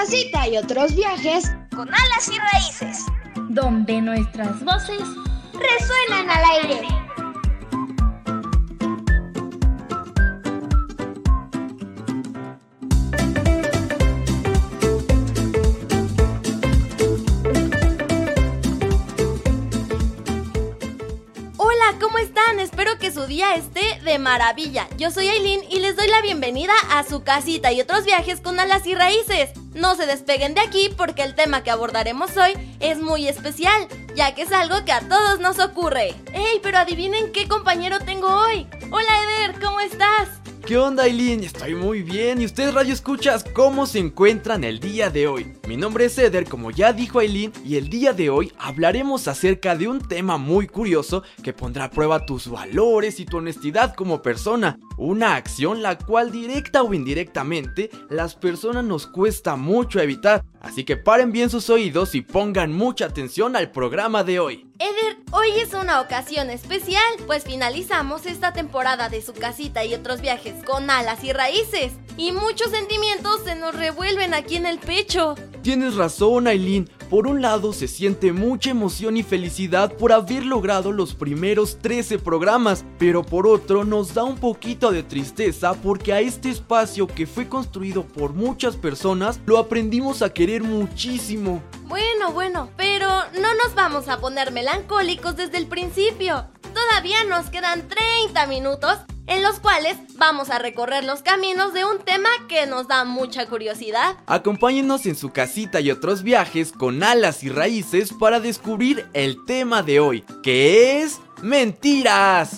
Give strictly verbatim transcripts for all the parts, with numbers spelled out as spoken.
casita y otros viajes con alas y raíces, donde nuestras voces resuenan al aire. ¿Cómo están? Espero que su día esté de maravilla. Yo soy Aileen y les doy la bienvenida a su casita y otros viajes con alas y raíces. No se despeguen de aquí porque el tema que abordaremos hoy es muy especial, ya que es algo que a todos nos ocurre. ¡Ey! Pero adivinen qué compañero tengo hoy. Hola Eder, ¿cómo estás? ¿Qué onda, Aileen? Estoy muy bien. ¿Y ustedes, radio escuchas, cómo se encuentran el día de hoy? Mi nombre es Eder, como ya dijo Aileen, y el día de hoy hablaremos acerca de un tema muy curioso que pondrá a prueba tus valores y tu honestidad como persona. Una acción la cual, directa o indirectamente, las personas nos cuesta mucho evitar. Así que paren bien sus oídos y pongan mucha atención al programa de hoy. Eder, hoy es una ocasión especial, pues finalizamos esta temporada de su casita y otros viajes con alas y raíces, y muchos sentimientos se nos revuelven aquí en el pecho. Tienes razón, Aileen. Por un lado se siente mucha emoción y felicidad por haber logrado los primeros trece programas, pero por otro nos da un poquito de tristeza porque a este espacio que fue construido por muchas personas lo aprendimos a querer muchísimo. Bueno, bueno, pero no nos vamos a poner melancólicos desde el principio. Todavía nos quedan treinta minutos en los cuales vamos a recorrer los caminos de un tema que nos da mucha curiosidad. Acompáñenos en su casita y otros viajes con alas y raíces para descubrir el tema de hoy, que es mentiras.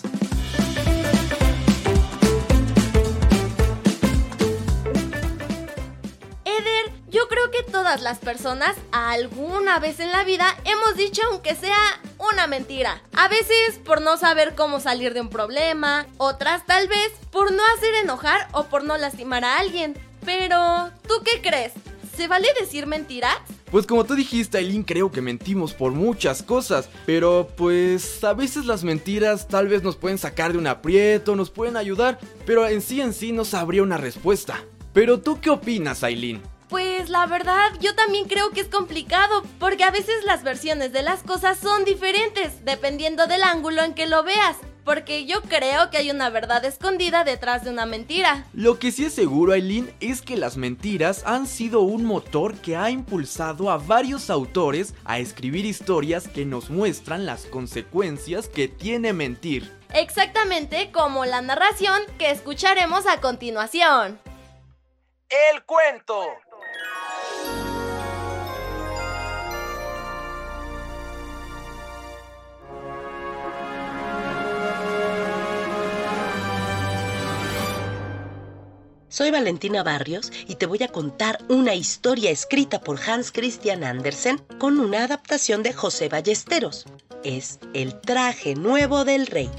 Eder, yo creo que todas las personas alguna vez en la vida hemos dicho aunque sea una mentira. A veces por no saber cómo salir de un problema, otras tal vez por no hacer enojar o por no lastimar a alguien. Pero, ¿tú qué crees? ¿Se vale decir mentiras? Pues como tú dijiste, Aileen, creo que mentimos por muchas cosas, pero pues a veces las mentiras tal vez nos pueden sacar de un aprieto, nos pueden ayudar, pero en sí en sí no sabría una respuesta. Pero ¿tú qué opinas, Aileen? Pues la verdad, yo también creo que es complicado, porque a veces las versiones de las cosas son diferentes, dependiendo del ángulo en que lo veas, porque yo creo que hay una verdad escondida detrás de una mentira. Lo que sí es seguro, Aileen, es que las mentiras han sido un motor que ha impulsado a varios autores a escribir historias que nos muestran las consecuencias que tiene mentir. Exactamente como la narración que escucharemos a continuación. El cuento. Soy Valentina Barrios y te voy a contar una historia escrita por Hans Christian Andersen con una adaptación de José Ballesteros. Es El traje nuevo del rey.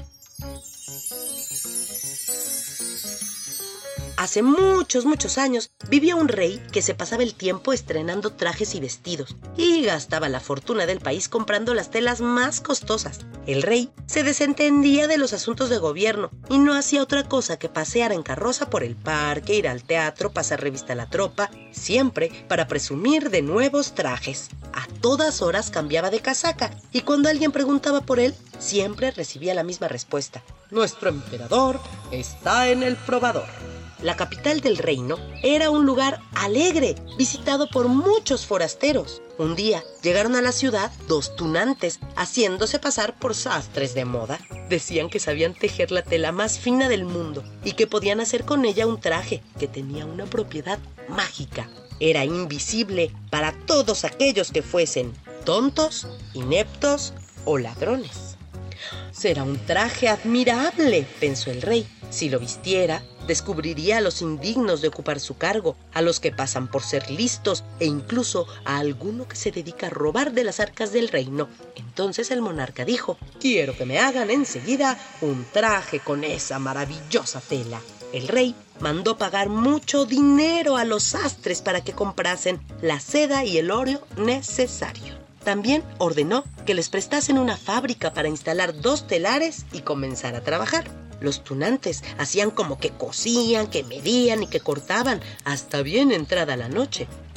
Hace muchos, muchos años vivía un rey que se pasaba el tiempo estrenando trajes y vestidos y gastaba la fortuna del país comprando las telas más costosas. El rey se desentendía de los asuntos de gobierno y no hacía otra cosa que pasear en carroza por el parque, ir al teatro, pasar revista a la tropa, siempre para presumir de nuevos trajes. A todas horas cambiaba de casaca y cuando alguien preguntaba por él, siempre recibía la misma respuesta: nuestro emperador está en el probador. La capital del reino era un lugar alegre, visitado por muchos forasteros. Un día llegaron a la ciudad dos tunantes, haciéndose pasar por sastres de moda. Decían que sabían tejer la tela más fina del mundo y que podían hacer con ella un traje que tenía una propiedad mágica. Era invisible para todos aquellos que fuesen tontos, ineptos o ladrones. Será un traje admirable, pensó el rey. Si lo vistiera, descubriría a los indignos de ocupar su cargo, a los que pasan por ser listos e incluso a alguno que se dedica a robar de las arcas del reino. Entonces el monarca dijo: quiero que me hagan enseguida un traje con esa maravillosa tela. El rey mandó pagar mucho dinero a los sastres para que comprasen la seda y el oro necesario. También ordenó que les prestasen una fábrica para instalar dos telares y comenzar a trabajar. Los tunantes hacían como que cosían, que medían y que cortaban hasta bien entrada la noche.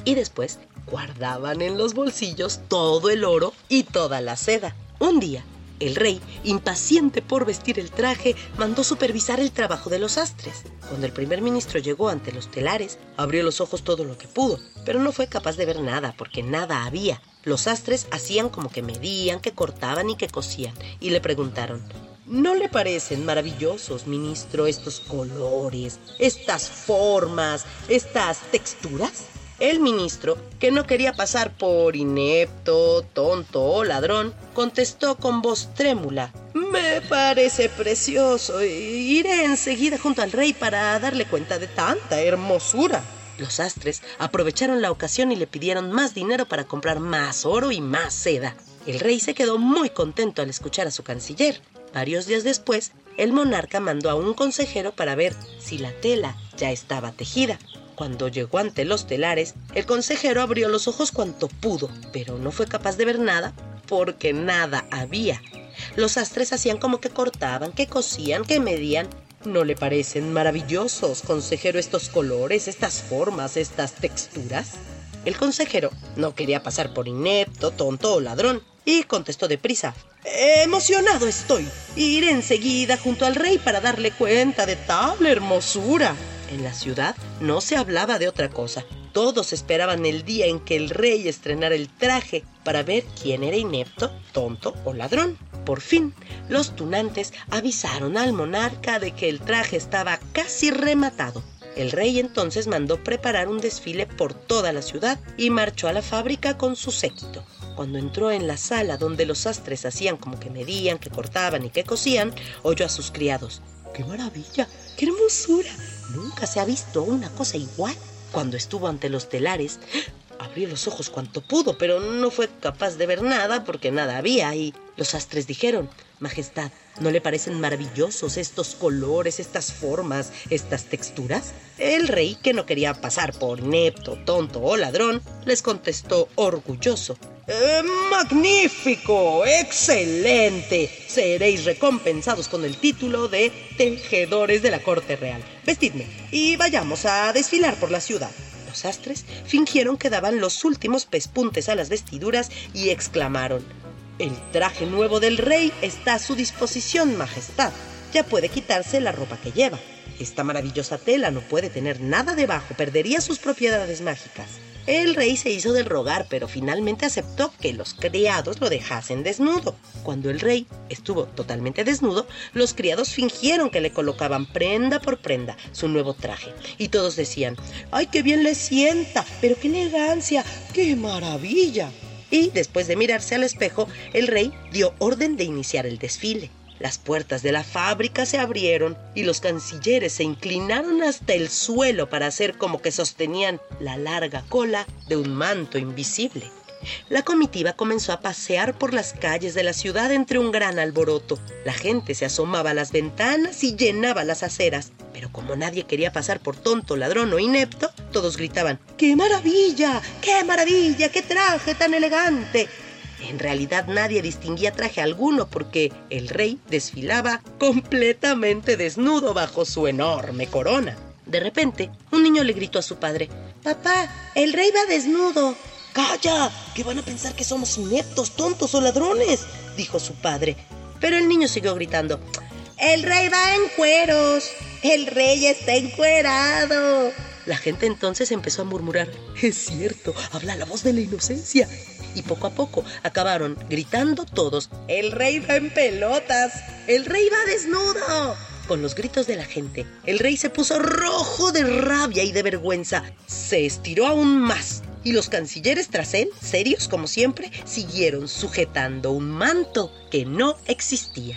y después guardaban en los bolsillos todo el oro y toda la seda. Un día, el rey, impaciente por vestir el traje, mandó supervisar el trabajo de los sastres. Cuando el primer ministro llegó ante los telares, abrió los ojos todo lo que pudo, pero no fue capaz de ver nada, porque nada había. Los sastres hacían como que medían, que cortaban y que cosían, y le preguntaron: ¿no le parecen maravillosos, ministro, estos colores, estas formas, estas texturas? El ministro, que no quería pasar por inepto, tonto o ladrón, contestó con voz trémula: me parece precioso, iré enseguida junto al rey para darle cuenta de tanta hermosura. Los sastres aprovecharon la ocasión y le pidieron más dinero para comprar más oro y más seda. El rey se quedó muy contento al escuchar a su canciller. Varios días después, el monarca mandó a un consejero para ver si la tela ya estaba tejida. Cuando llegó ante los telares, el consejero abrió los ojos cuanto pudo, pero no fue capaz de ver nada porque nada había. Los sastres hacían como que cortaban, que cosían, que medían. ¿No le parecen maravillosos, consejero, estos colores, estas formas, estas texturas? El consejero no quería pasar por inepto, tonto o ladrón y contestó deprisa: emocionado estoy. Iré enseguida junto al rey para darle cuenta de tal hermosura. En la ciudad no se hablaba de otra cosa. Todos esperaban el día en que el rey estrenara el traje para ver quién era inepto, tonto o ladrón. Por fin, los tunantes avisaron al monarca de que el traje estaba casi rematado. El rey entonces mandó preparar un desfile por toda la ciudad y marchó a la fábrica con su séquito. Cuando entró en la sala donde los sastres hacían como que medían, que cortaban y que cosían, oyó a sus criados: ¡qué maravilla! ¡Qué hermosura! Nunca se ha visto una cosa igual. Cuando estuvo ante los telares, abrió los ojos cuanto pudo, pero no fue capaz de ver nada porque nada había. Y los sastres dijeron: Majestad, ¿no le parecen maravillosos estos colores, estas formas, estas texturas? El rey, que no quería pasar por inepto, tonto o ladrón, les contestó orgulloso: Eh, ¡magnífico! ¡Excelente! Seréis recompensados con el título de tejedores de la corte real. Vestidme y vayamos a desfilar por la ciudad. Los sastres fingieron que daban los últimos pespuntes a las vestiduras y exclamaron: el traje nuevo del rey está a su disposición, majestad. Ya puede quitarse la ropa que lleva. Esta maravillosa tela no puede tener nada debajo, perdería sus propiedades mágicas. El rey se hizo del rogar, pero finalmente aceptó que los criados lo dejasen desnudo. Cuando el rey estuvo totalmente desnudo, los criados fingieron que le colocaban prenda por prenda su nuevo traje. Y todos decían: ¡ay, qué bien le sienta! ¡Pero qué elegancia! ¡Qué maravilla! Y después de mirarse al espejo, el rey dio orden de iniciar el desfile. Las puertas de la fábrica se abrieron y los cancilleres se inclinaron hasta el suelo para hacer como que sostenían la larga cola de un manto invisible. La comitiva comenzó a pasear por las calles de la ciudad entre un gran alboroto. La gente se asomaba a las ventanas y llenaba las aceras. Pero como nadie quería pasar por tonto, ladrón o inepto, todos gritaban: ¡qué maravilla! ¡Qué maravilla! ¡Qué traje tan elegante! En realidad nadie distinguía traje alguno porque el rey desfilaba completamente desnudo bajo su enorme corona. De repente, un niño le gritó a su padre: ¡papá, el rey va desnudo! ¡Calla! ¿Qué van a pensar, que somos ineptos, tontos o ladrones?, dijo su padre. Pero el niño siguió gritando: ¡el rey va en cueros! ¡El rey está encuerado! La gente entonces empezó a murmurar: es cierto, habla la voz de la inocencia. Y poco a poco acabaron gritando todos: ¡el rey va en pelotas! ¡El rey va desnudo! Con los gritos de la gente, el rey se puso rojo de rabia y de vergüenza. Se estiró aún más y los cancilleres tras él, serios como siempre, siguieron sujetando un manto que no existía.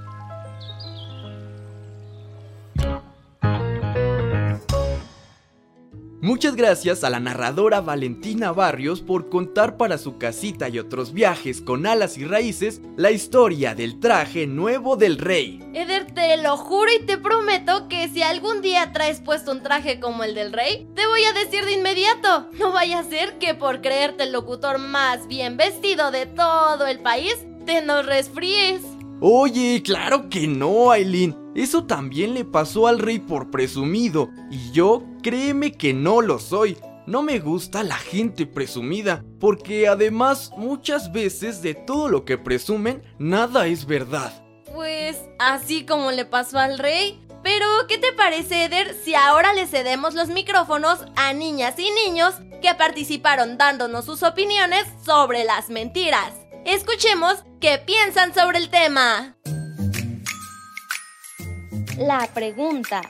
Muchas gracias a la narradora Valentina Barrios por contar para Su Casita y Otros Viajes con Alas y Raíces la historia del traje nuevo del rey. Eder, te lo juro y te prometo que si algún día traes puesto un traje como el del rey, te voy a decir de inmediato. No vaya a ser que por creerte el locutor más bien vestido de todo el país, te nos resfríes. Oye, claro que no, Aileen. Eso también le pasó al rey por presumido. Y yo, créeme que no lo soy. no me gusta la gente presumida, porque además muchas veces de todo lo que presumen, nada es verdad. Pues así como le pasó al rey. Pero, ¿qué te parece, Eder, si ahora le cedemos los micrófonos a niñas y niños que participaron dándonos sus opiniones sobre las mentiras? Escuchemos qué piensan sobre el tema. La pregunta.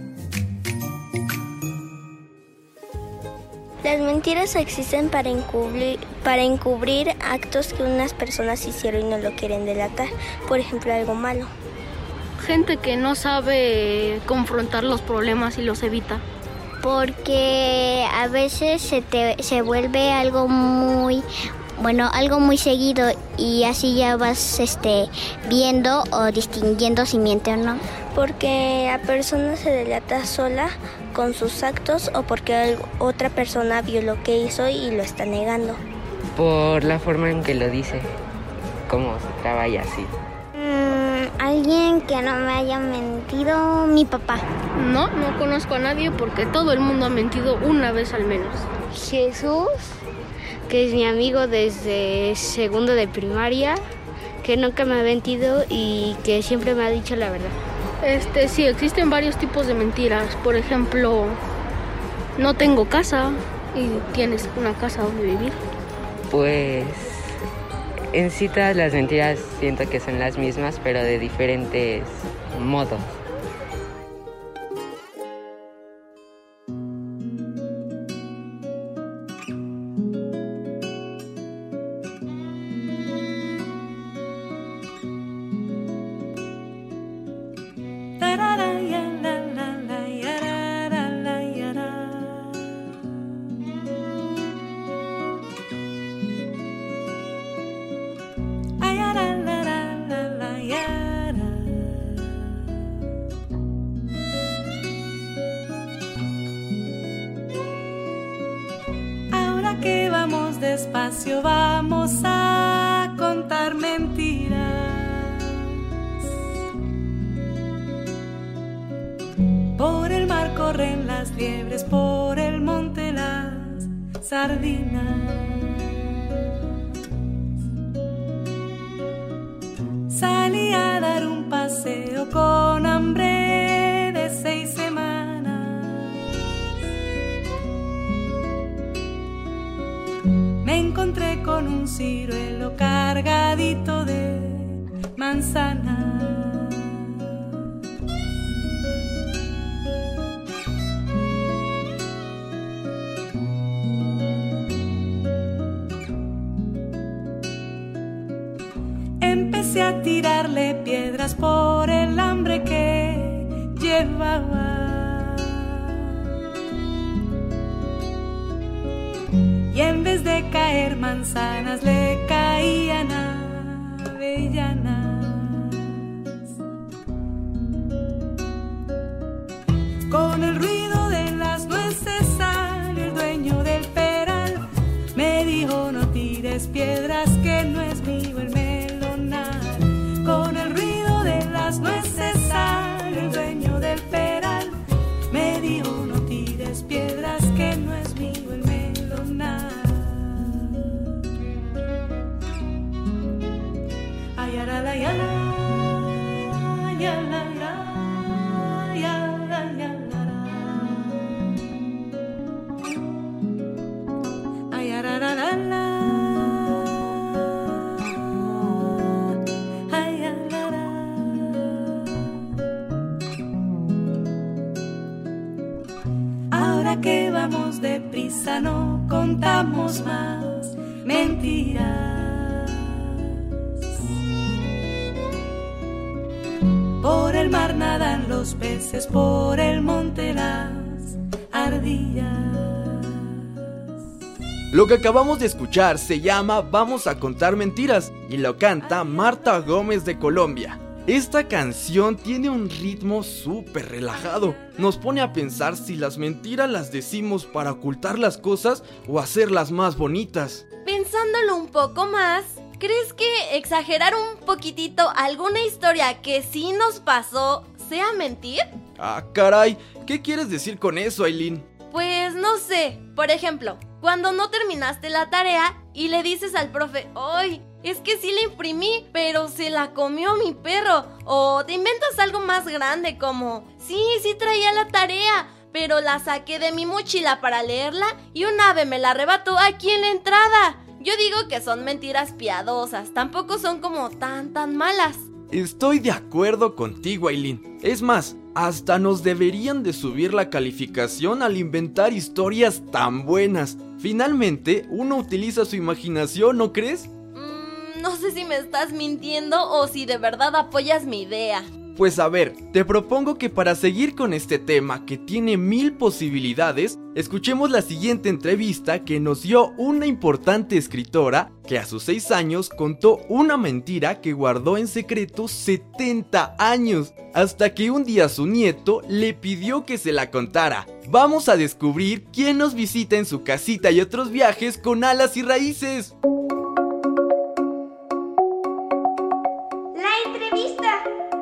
Las mentiras existen para encubrir, para encubrir actos que unas personas hicieron y no lo quieren delatar. Por ejemplo, algo malo. Gente que no sabe confrontar los problemas y los evita. Porque a veces se, te, se vuelve algo muy, bueno, algo muy seguido y así ya vas este, viendo o distinguiendo si miente o no. Porque la persona se delata sola con sus actos o porque otra persona vio lo que hizo y lo está negando. Por la forma en que lo dice, cómo se traba y así. Mm, alguien que no me haya mentido, mi papá. No, no conozco a nadie porque todo el mundo ha mentido una vez al menos. Jesús, que es mi amigo desde segundo de primaria, que nunca me ha mentido y que siempre me ha dicho la verdad. Este, sí, existen varios tipos de mentiras. Por ejemplo, no tengo casa y tienes una casa donde vivir. Pues en sí todas las mentiras siento que son las mismas, pero de diferentes modos. Que vamos despacio, vamos a contar mentiras. Por el mar corren las liebres, por el monte las sardinas. Salí a dar un paseo con hambre de seis semanas. Me encontré con un ciruelo cargadito de manzana. Empecé a tirarle piedras por el hambre que llevaba. Y en vez de caer manzanas le caían avellanas. Con el ruido de las nueces salió el dueño del peral. Me dijo: no tires piedras, que no es mío el melonar. Con el ruido de las nueces salió el dueño del peral. Me dijo: no tires piedras, que no es mío el melonar. Ayala, yala, yala, yala, yala, yala. Ayala, la, la, la. Ayala, la. Ahora que vamos deprisa, no contamos más mentiras. Por el mar nadan los peces, por el monte las ardillas. Lo que acabamos de escuchar se llama Vamos a contar mentiras y lo canta Marta Gómez de Colombia. Esta canción tiene un ritmo súper relajado. Nos pone a pensar si las mentiras las decimos para ocultar las cosas o hacerlas más bonitas. Pensándolo un poco más, ¿crees que exagerar un poquitito alguna historia que sí nos pasó sea mentir? Ah, caray, ¿qué quieres decir con eso, Aileen? Pues no sé, por ejemplo, cuando no terminaste la tarea y le dices al profe, ¡ay! Es que sí la imprimí, pero se la comió mi perro. O te inventas algo más grande como, sí, sí traía la tarea, pero la saqué de mi mochila para leerla y un ave me la arrebató aquí en la entrada. Yo digo que son mentiras piadosas, tampoco son como tan tan malas. Estoy de acuerdo contigo, Ailín. Es más, hasta nos deberían de subir la calificación al inventar historias tan buenas. Finalmente, uno utiliza su imaginación, ¿no crees? Mm, no sé si me estás mintiendo o si de verdad apoyas mi idea. Pues a ver, te propongo que para seguir con este tema que tiene mil posibilidades, escuchemos la siguiente entrevista que nos dio una importante escritora que a sus seis años contó una mentira que guardó en secreto setenta años, hasta que un día su nieto le pidió que se la contara. Vamos a descubrir quién nos visita en su casita y otros viajes con alas y raíces. La entrevista.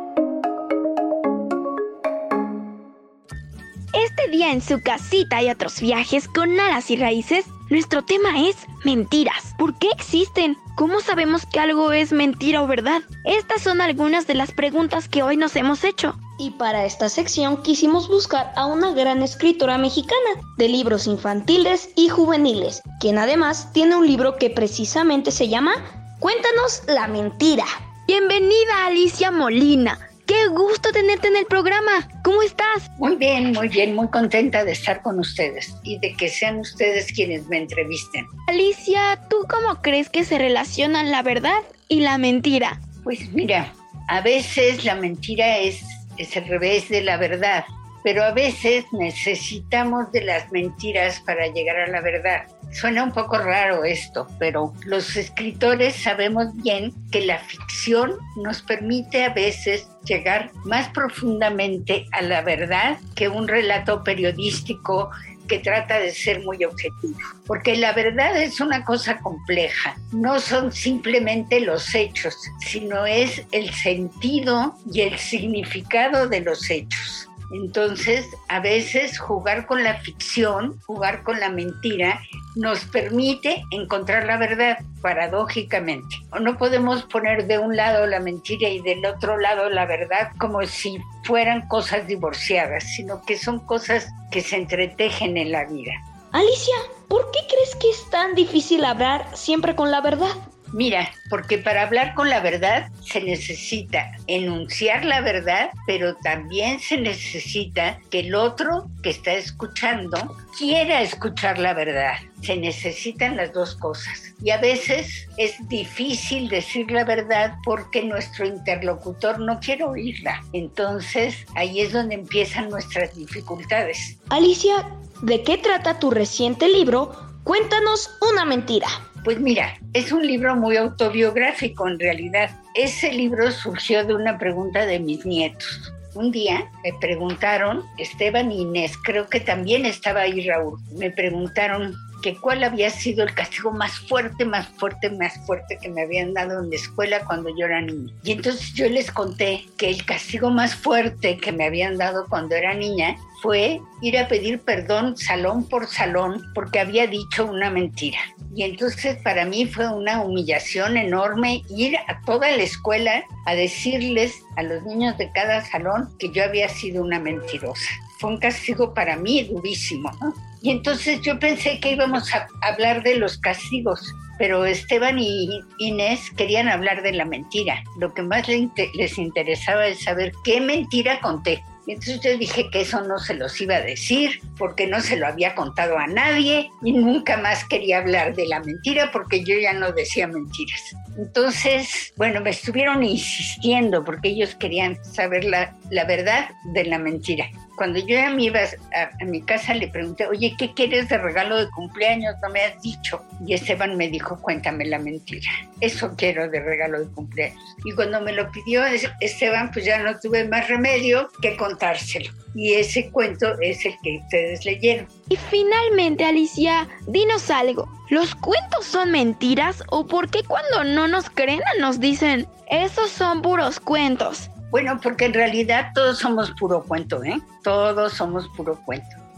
Este día en su casita y otros viajes con alas y raíces, nuestro tema es mentiras. ¿Por qué existen? ¿Cómo sabemos que algo es mentira o verdad? Estas son algunas de las preguntas que hoy nos hemos hecho. Y para esta sección quisimos buscar a una gran escritora mexicana de libros infantiles y juveniles, quien además tiene un libro que precisamente se llama Cuéntanos la mentira. Bienvenida, Alicia Molina. ¡Qué gusto tenerte en el programa! ¿Cómo estás? Muy bien, muy bien, muy contenta de estar con ustedes y de que sean ustedes quienes me entrevisten. Alicia, ¿tú cómo crees que se relacionan la verdad y la mentira? Pues mira, a veces la mentira es, es el revés de la verdad, pero a veces necesitamos de las mentiras para llegar a la verdad. Suena un poco raro esto, pero los escritores sabemos bien que la ficción nos permite a veces llegar más profundamente a la verdad que un relato periodístico que trata de ser muy objetivo. Porque la verdad es una cosa compleja. No son simplemente los hechos, sino es el sentido y el significado de los hechos. Entonces, a veces jugar con la ficción, jugar con la mentira, nos permite encontrar la verdad, paradójicamente. O no podemos poner de un lado la mentira y del otro lado la verdad como si fueran cosas divorciadas, sino que son cosas que se entretejen en la vida. Alicia, ¿por qué crees que es tan difícil hablar siempre con la verdad? Mira, porque para hablar con la verdad se necesita enunciar la verdad, pero también se necesita que el otro que está escuchando quiera escuchar la verdad. Se necesitan las dos cosas. Y a veces es difícil decir la verdad porque nuestro interlocutor no quiere oírla. Entonces, ahí es donde empiezan nuestras dificultades. Alicia, ¿de qué trata tu reciente libro? Cuéntanos una mentira. Pues mira, es un libro muy autobiográfico en realidad. Ese libro surgió de una pregunta de mis nietos. Un día me preguntaron, Esteban y Inés, creo que también estaba ahí Raúl, me preguntaron que cuál había sido el castigo más fuerte, más fuerte, más fuerte que me habían dado en la escuela cuando yo era niña. Y entonces yo les conté que el castigo más fuerte que me habían dado cuando era niña fue ir a pedir perdón salón por salón porque había dicho una mentira. Y entonces para mí fue una humillación enorme ir a toda la escuela a decirles a los niños de cada salón que yo había sido una mentirosa. Fue un castigo para mí durísimo, ¿no? Y entonces yo pensé que íbamos a hablar de los castigos, pero Esteban y Inés querían hablar de la mentira. Lo que más les interesaba es saber qué mentira conté. Y entonces yo dije que eso no se los iba a decir porque no se lo había contado a nadie y nunca más quería hablar de la mentira porque yo ya no decía mentiras. Entonces, bueno, me estuvieron insistiendo porque ellos querían saber la, la verdad de la mentira. Cuando yo ya me iba a, a mi casa le pregunté, oye, ¿qué quieres de regalo de cumpleaños? No me has dicho. Y Esteban me dijo, cuéntame la mentira. Eso quiero de regalo de cumpleaños. Y cuando me lo pidió Esteban, pues ya no tuve más remedio que contárselo. Y ese cuento es el que ustedes leyeron. Y finalmente, Alicia, dinos algo. ¿Los cuentos son mentiras o por qué cuando no nos creen nos dicen, esos son puros cuentos? Bueno, porque en realidad todos somos puro cuento, ¿eh? Todos somos puro cuento.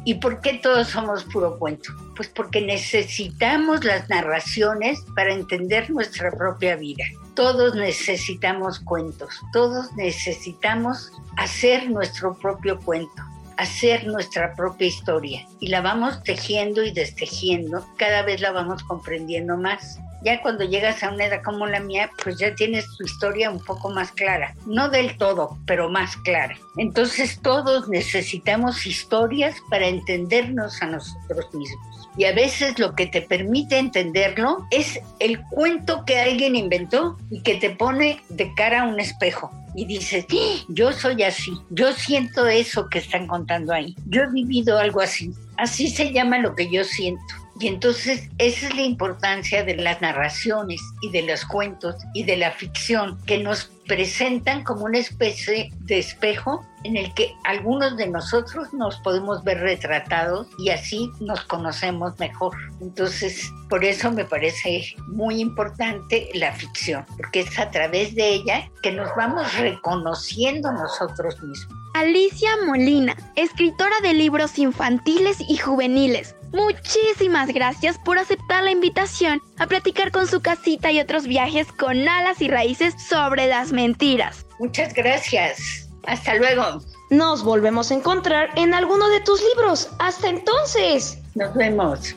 ¿Y por qué todos somos puro cuento? Pues porque necesitamos las narraciones para entender nuestra propia vida. Todos necesitamos cuentos, todos necesitamos hacer nuestro propio cuento, hacer nuestra propia historia. Y la vamos tejiendo y destejiendo, cada vez la vamos comprendiendo más. Ya cuando llegas a una edad como la mía, pues ya tienes tu historia un poco más clara. No del todo, pero más clara. Entonces todos necesitamos historias para entendernos a nosotros mismos. Y a veces lo que te permite entenderlo es el cuento que alguien inventó y que te pone de cara a un espejo. Y dices, ¡Ah! Yo soy así, yo siento eso que están contando ahí. Yo he vivido algo así. Así se llama lo que yo siento. Y entonces esa es la importancia de las narraciones y de los cuentos y de la ficción, que nos presentan como una especie de espejo en el que algunos de nosotros nos podemos ver retratados y así nos conocemos mejor. Entonces, por eso me parece muy importante la ficción, porque es a través de ella que nos vamos reconociendo nosotros mismos. Alicia Molina, escritora de libros infantiles y juveniles. Muchísimas gracias por aceptar la invitación a platicar con Su Casita y Otros Viajes con Alas y Raíces sobre las mentiras. Muchas gracias. Hasta luego. Nos volvemos a encontrar en alguno de tus libros. Hasta entonces. Nos vemos.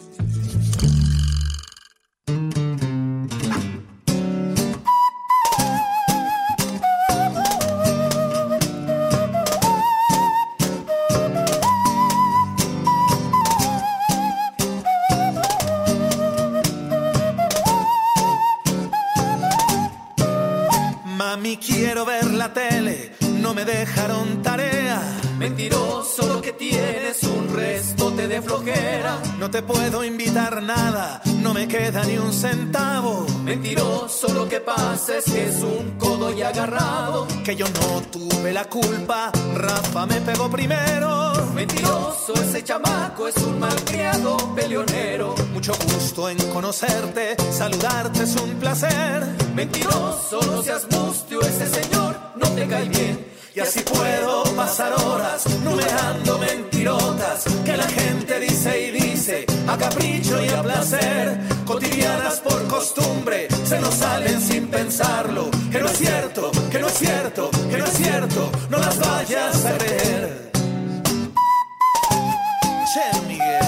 Mami, quiero ver la tele, no me dejaron tarea. Mentiroso, lo que tienes un restote de flojera. No te puedo invitar nada, no me queda ni un centavo. Mentiroso, lo que pasa es que es un codo y agarrado. Que yo no tuve la culpa, Rafa me pegó primero. Mentiroso, ese chamaco es un malcriado peleonero. Mucho gusto en conocerte, saludarte es un placer. Mentiroso, no seas mustio, ese señor no te cae bien. Y así puedo pasar horas numerando mentirotas que la gente dice y dice a capricho y a placer, cotidianas por costumbre, se nos salen sin pensarlo. Que no es cierto, que no es cierto, que no es cierto, no las vayas a creer. Che, Miguel.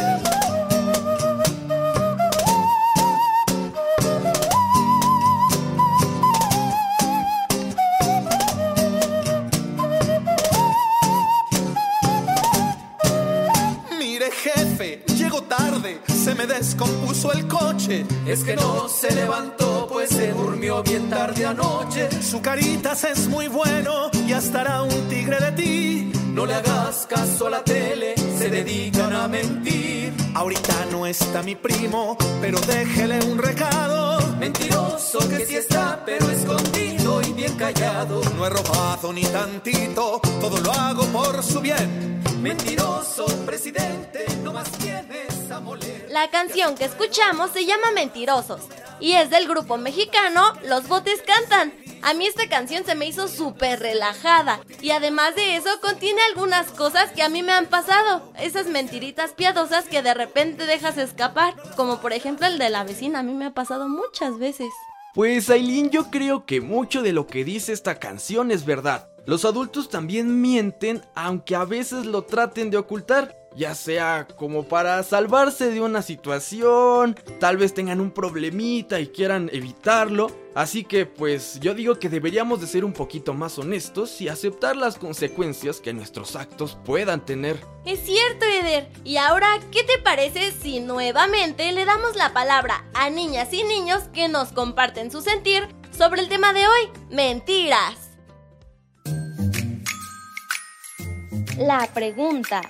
Jefe, llego tarde, se me descompuso el coche. Es que no se levantó, pues se durmió bien tarde anoche. Su caritas es muy bueno, ya estará un tigre de ti. No le hagas caso a la tele, se dedican a mentir. Ahorita no está mi primo, pero déjele un recado. Mentiroso que sí está, pero escondido y bien callado. No he robado ni tantito, todo lo hago por su bien. Mentiroso, presidente, no más tienes a moler. La canción que escuchamos se llama Mentirosos y es del grupo mexicano Los Botes Cantan. A mí esta canción se me hizo súper relajada y además de eso contiene algunas cosas que a mí me han pasado. Esas mentiritas piadosas que de repente dejas escapar, como por ejemplo el de la vecina, a mí me ha pasado muchas veces. Pues Aileen, yo creo que mucho de lo que dice esta canción es verdad. Los adultos también mienten, aunque a veces lo traten de ocultar, ya sea como para salvarse de una situación, tal vez tengan un problemita y quieran evitarlo. Así que pues yo digo que deberíamos de ser un poquito más honestos y aceptar las consecuencias que nuestros actos puedan tener. Es cierto, Eder. Y ahora, ¿qué te parece si nuevamente le damos la palabra a niñas y niños que nos comparten su sentir sobre el tema de hoy, mentiras? La pregunta.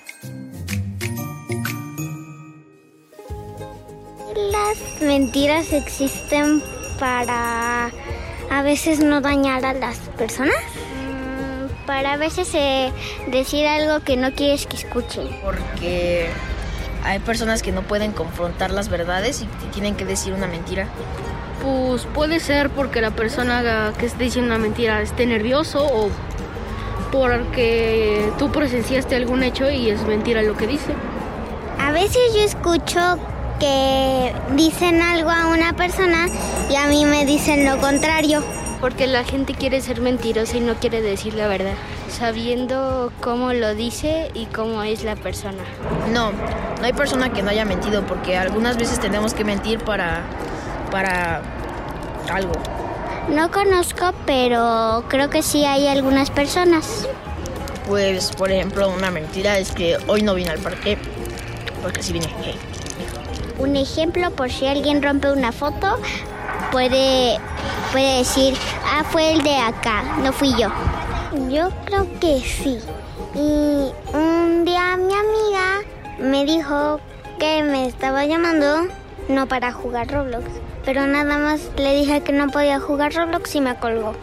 Las mentiras existen para a veces no dañar a las personas. Mm, para a veces eh, decir algo que no quieres que escuchen. Porque hay personas que no pueden confrontar las verdades y tienen que decir una mentira. Pues puede ser porque la persona que esté diciendo una mentira esté nervioso o porque tú presenciaste algún hecho y es mentira lo que dice. A veces yo escucho que dicen algo a una persona y a mí me dicen lo contrario. Porque la gente quiere ser mentirosa y no quiere decir la verdad, sabiendo cómo lo dice y cómo es la persona. No, no hay persona que no haya mentido, porque algunas veces tenemos que mentir para, para algo. No conozco, pero creo que sí hay algunas personas. Pues, por ejemplo, una mentira es que hoy no vine al parque, porque sí vine. Un ejemplo, por si alguien rompe una foto, puede, puede decir, ah, fue el de acá, no fui yo. Yo creo que sí. Y un día mi amiga me dijo que me estaba llamando, no para jugar Roblox, pero nada más le dije que no podía jugar Roblox y me colgó.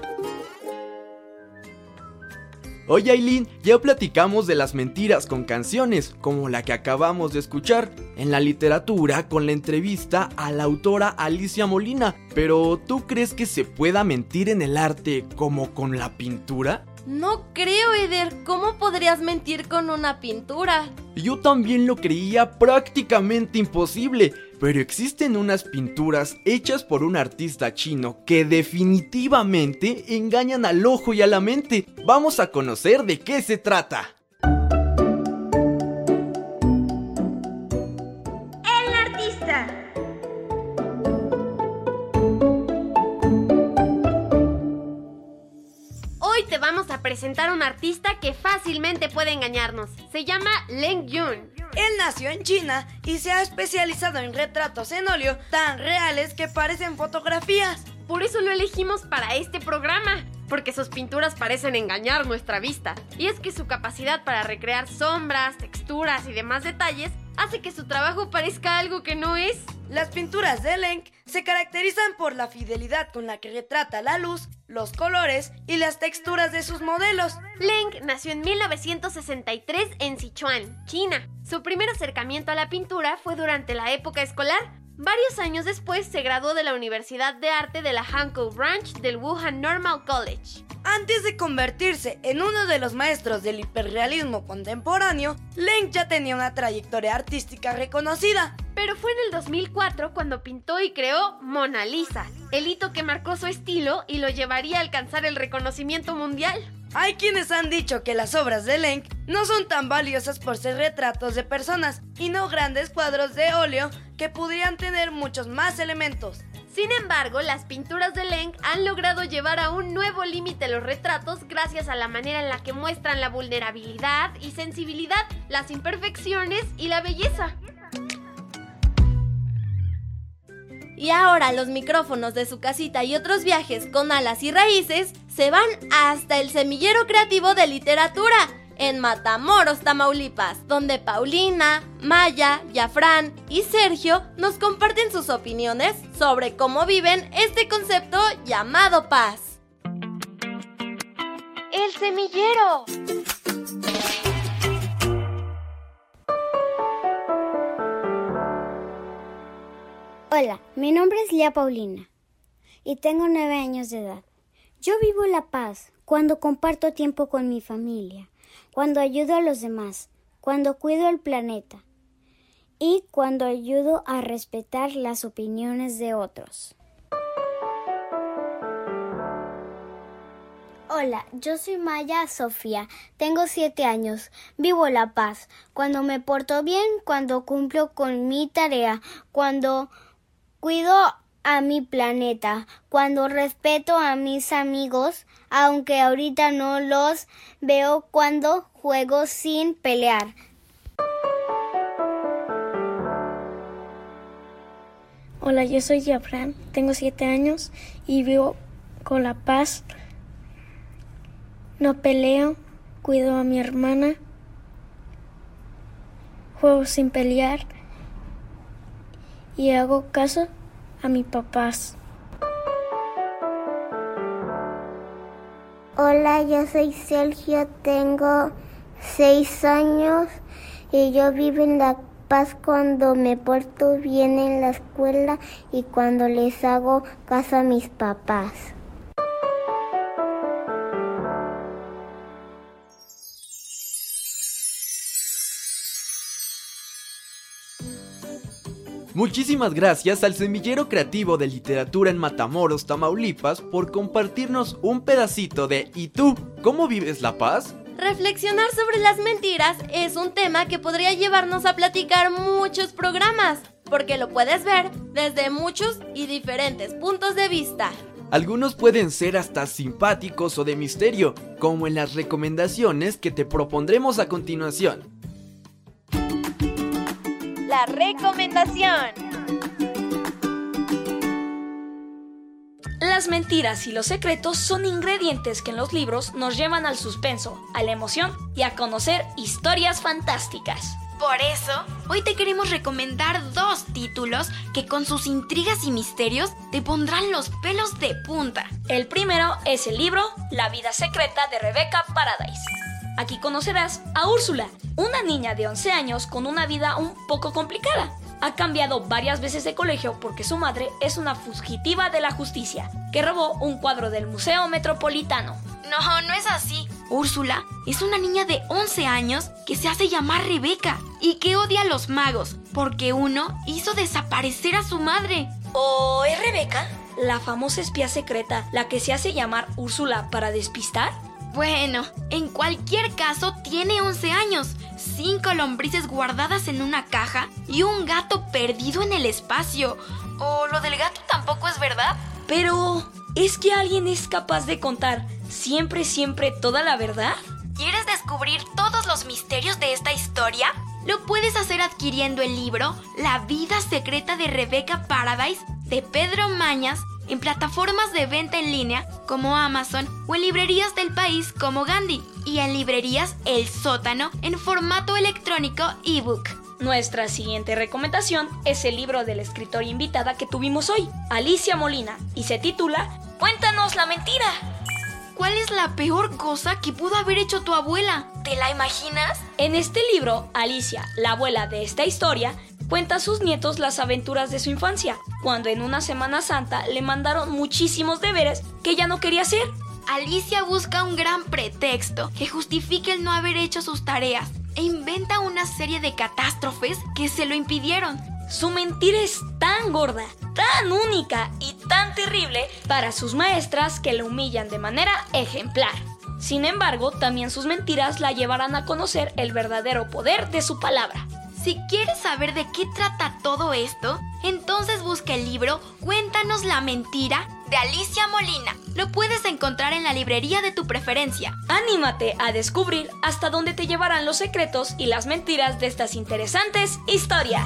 Oye Aileen, ya platicamos de las mentiras con canciones, como la que acabamos de escuchar, en la literatura con la entrevista a la autora Alicia Molina, pero ¿tú crees que se pueda mentir en el arte como con la pintura? No creo, Eder. ¿Cómo podrías mentir con una pintura? Yo también lo creía prácticamente imposible, pero existen unas pinturas hechas por un artista chino que definitivamente engañan al ojo y a la mente. Vamos a conocer de qué se trata. El artista. Hoy te vamos a presentar a un artista que fácilmente puede engañarnos. Se llama Leng Yun. Él nació en China y se ha especializado en retratos en óleo tan reales que parecen fotografías. Por eso lo elegimos para este programa, porque sus pinturas parecen engañar nuestra vista. Y es que su capacidad para recrear sombras, texturas y demás detalles hace que su trabajo parezca algo que no es. Las pinturas de Leng se caracterizan por la fidelidad con la que retrata la luz, los colores y las texturas de sus modelos. Leng nació en mil novecientos sesenta y tres en Sichuan, China. Su primer acercamiento a la pintura fue durante la época escolar. Varios años después se graduó de la Universidad de Arte de la Hankou Branch del Wuhan Normal College. Antes de convertirse en uno de los maestros del hiperrealismo contemporáneo, Leng ya tenía una trayectoria artística reconocida. Pero fue en el dos mil cuatro cuando pintó y creó Mona Lisa, el hito que marcó su estilo y lo llevaría a alcanzar el reconocimiento mundial. Hay quienes han dicho que las obras de Leng no son tan valiosas por ser retratos de personas y no grandes cuadros de óleo que pudieran tener muchos más elementos. Sin embargo, las pinturas de Leng han logrado llevar a un nuevo límite los retratos gracias a la manera en la que muestran la vulnerabilidad y sensibilidad, las imperfecciones y la belleza. Y ahora los micrófonos de Su Casita y Otros Viajes con Alas y Raíces se van hasta el Semillero Creativo de Literatura, en Matamoros, Tamaulipas, donde Paulina, Maya, Yafrán y Sergio nos comparten sus opiniones sobre cómo viven este concepto llamado paz. El semillero. Hola, mi nombre es Lía Paulina y tengo nueve años de edad. Yo vivo la paz cuando comparto tiempo con mi familia, cuando ayudo a los demás, cuando cuido el planeta y cuando ayudo a respetar las opiniones de otros. Hola, yo soy Maya Sofía, tengo siete años, vivo la paz, cuando me porto bien, cuando cumplo con mi tarea, cuando cuido a mi planeta, cuando respeto a mis amigos, aunque ahorita no los veo, cuando juego sin pelear. Hola, yo soy Yafrán, tengo siete años y vivo con la paz. No peleo, cuido a mi hermana, juego sin pelear y hago caso a mis papás. Hola, yo soy Sergio, tengo seis años y yo vivo en la paz cuando me porto bien en la escuela y cuando les hago caso a mis papás. Muchísimas gracias al Semillero Creativo de Literatura en Matamoros, Tamaulipas, por compartirnos un pedacito de ¿Y tú? ¿Cómo vives la paz? Reflexionar sobre las mentiras es un tema que podría llevarnos a platicar muchos programas, porque lo puedes ver desde muchos y diferentes puntos de vista. Algunos pueden ser hasta simpáticos o de misterio, como en las recomendaciones que te propondremos a continuación. La recomendación. Las mentiras y los secretos son ingredientes que en los libros nos llevan al suspenso, a la emoción y a conocer historias fantásticas. Por eso, hoy te queremos recomendar dos títulos que con sus intrigas y misterios te pondrán los pelos de punta. El primero es el libro La vida secreta de Rebecca Paradise. Aquí conocerás a Úrsula, una niña de once años con una vida un poco complicada. Ha cambiado varias veces de colegio porque su madre es una fugitiva de la justicia que robó un cuadro del Museo Metropolitano. No, no es así. Úrsula es una niña de once años que se hace llamar Rebeca y que odia a los magos porque uno hizo desaparecer a su madre. ¿O es Rebeca, la famosa espía secreta, la que se hace llamar Úrsula para despistar? Bueno, en cualquier caso tiene once años, cinco lombrices guardadas en una caja y un gato perdido en el espacio. ¿O lo del gato tampoco es verdad? Pero, ¿es que alguien es capaz de contar siempre, siempre toda la verdad? ¿Quieres descubrir todos los misterios de esta historia? Lo puedes hacer adquiriendo el libro La vida secreta de Rebecca Paradise de Pedro Mañas en plataformas de venta en línea como Amazon o en librerías del país como Gandhi y en librerías El Sótano en formato electrónico ebook. Nuestra siguiente recomendación es el libro de la escritora invitada que tuvimos hoy, Alicia Molina, y se titula Cuéntanos la mentira. ¿Cuál es la peor cosa que pudo haber hecho tu abuela? ¿Te la imaginas? En este libro, Alicia, la abuela de esta historia, cuenta a sus nietos las aventuras de su infancia, cuando en una Semana Santa le mandaron muchísimos deberes que ella no quería hacer. Alicia busca un gran pretexto que justifique el no haber hecho sus tareas e inventa una serie de catástrofes que se lo impidieron. Su mentira es tan gorda, tan única y tan terrible para sus maestras que la humillan de manera ejemplar. Sin embargo, también sus mentiras la llevarán a conocer el verdadero poder de su palabra. Si quieres saber de qué trata todo esto, entonces busca el libro Cuéntanos la mentira de Alicia Molina. Lo puedes encontrar en la librería de tu preferencia. Anímate a descubrir hasta dónde te llevarán los secretos y las mentiras de estas interesantes historias.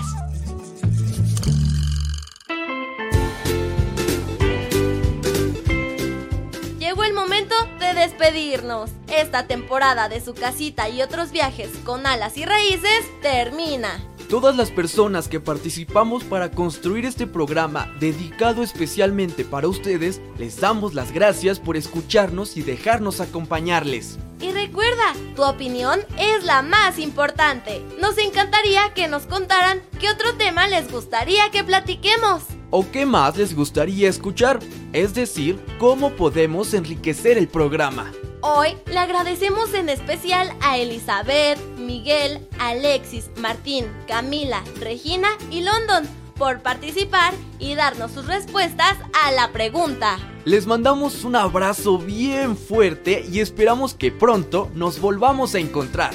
Llegó el momento de despedirnos. Esta temporada de Su Casita y Otros Viajes con Alas y Raíces termina. Todas las personas que participamos para construir este programa dedicado especialmente para ustedes, les damos las gracias por escucharnos y dejarnos acompañarles. Y recuerda, tu opinión es la más importante. Nos encantaría que nos contaran qué otro tema les gustaría que platiquemos. ¿O qué más les gustaría escuchar? Es decir, cómo podemos enriquecer el programa. Hoy le agradecemos en especial a Elizabeth, Miguel, Alexis, Martín, Camila, Regina y London por participar y darnos sus respuestas a la pregunta. Les mandamos un abrazo bien fuerte y esperamos que pronto nos volvamos a encontrar.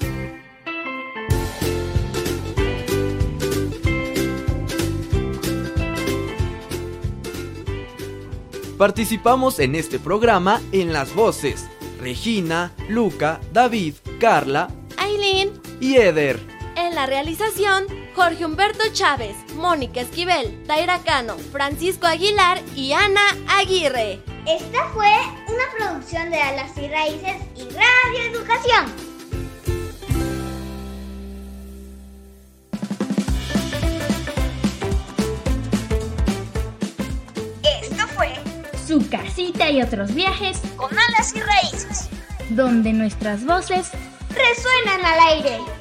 Participamos en este programa en las voces Regina, Luca, David, Carla, Aileen y Eder. En la realización, Jorge Humberto Chávez, Mónica Esquivel, Taira Cano, Francisco Aguilar y Ana Aguirre. Esta fue una producción de Alas y Raíces y Radio Educación. Esto fue Su Casita y Otros Viajes con Alas y Raíces, donde nuestras voces resuenan al aire.